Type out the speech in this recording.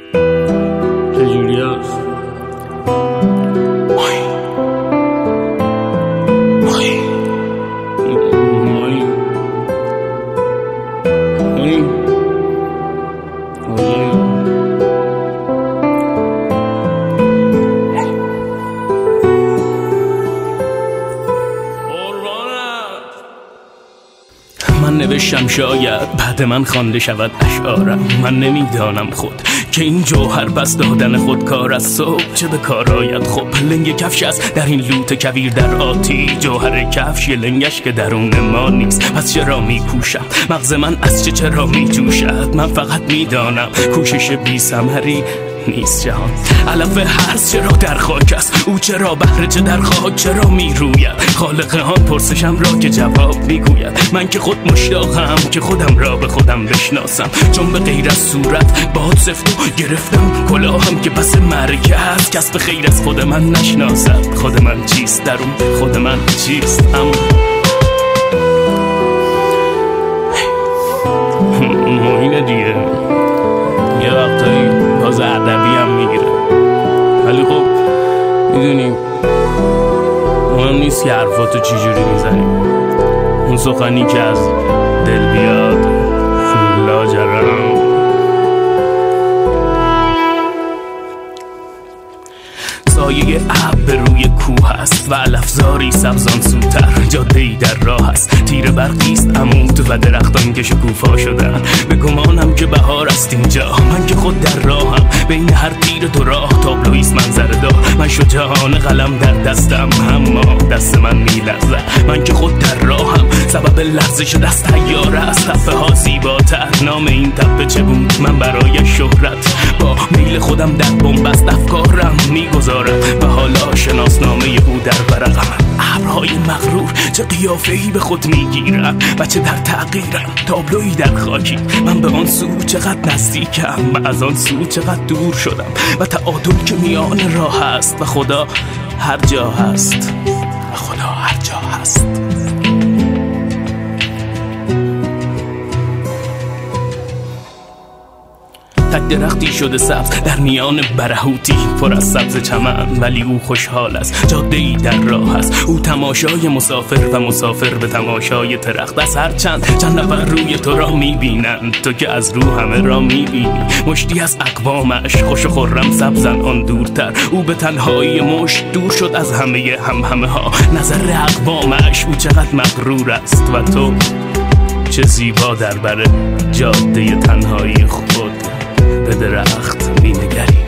چجوری هست؟ من نوشتم شاید بعد من خوانده شود اشعارم. من نمیدانم خود که این جوهر پس دادن خود کار از صبح چه به کار آید. خب لنگ کفش است در این لوت کویر در آتی، جوهر کفش یه لنگش که درون ما نیست. پس چرا میکوشم مغز من از چرا میجوشد؟ من فقط میدانم کوشش بی ثمری نیست جهان. علف هرز چرا در خاک است، او چرا بهره چه در خاک چرا میروید؟ خالق آن پرسشم را که جواب میگوید. من که خود مشتاقم که خودم را به خودم بشناسم، چون به غیر از صورت باد سفت و گرفتم کلاهم که پس مرگ است. کس به خیر از خود من نشناسد خود من چیست، درون خود من چیست. اما اینه دیگه، یه وقتایی باز ادبی هم میگیره، ولی خب میدونیم مهم نیست که حرفاتو چجوری میزنیم. اون سخنی که از دل بیاد لاجرم. سایه ابر روی کوه است و علفزاری سبزان سوتر، جاده‌ای در راه است، تیر برقیست عمود و درختان که شکوفا شدن. به گمانم که بهار است اینجا، من که خود در راهم، بین هر تیر دو راه تابلویست منظره‌دار. من شجاعانه قلم در دستم اما دست من میلرزد. من که خود در راهم، سبب لرزش دست طیاره است. تپه ها زیباتر، نام این تپه چه بود؟ من برای شهرت با میل خودم در بنبست افکارم میگذارم و حالا شناسنامه او در ورقم. ابرهای مغرور چه قیافه‌ای به خود میگیرم و چه در تغییرم، تابلویی در خاکی. من به آن سو چقدر نزدیکم و از آن سو چقدر دور شدم و تعادل که میان راه است و خدا هر جا هست و خدا هر جا هست. تک درختی شده سبز در میان برهوتی پر از سبز چمن، ولی او خوشحال است، جاده‌ای در راه است. او تماشای مسافر و مسافر به تماشای درخت است. هر چند نفر روی تو را میبینند، تو که از رو همه را میبینی. مشتی از اقوامش خوش و خرم سبزن آن دورتر، او به تنهایی مشت دور شد از همه ها. نظر اقوامش او چقدر مغرور است و تو چه زیبا در بر جاده تنهایی خود به درخت می نگری.